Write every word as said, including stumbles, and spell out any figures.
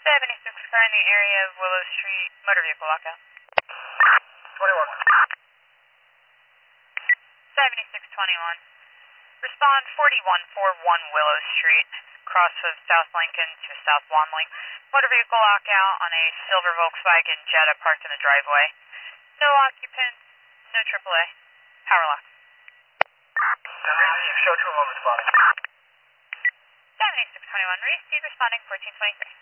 seventy-six car in the area of Willow Street, motor vehicle lockout. twenty-one. seventy-six twenty-one. Respond forty-one forty-one Willow Street, cross of South Lincoln to South Wanley. Motor vehicle lockout on a silver Volkswagen Jetta parked in the driveway. No occupants, no triple A. Power lock. seventy-six, show two one responding. seventy-six twenty-one, receive responding fourteen twenty-three.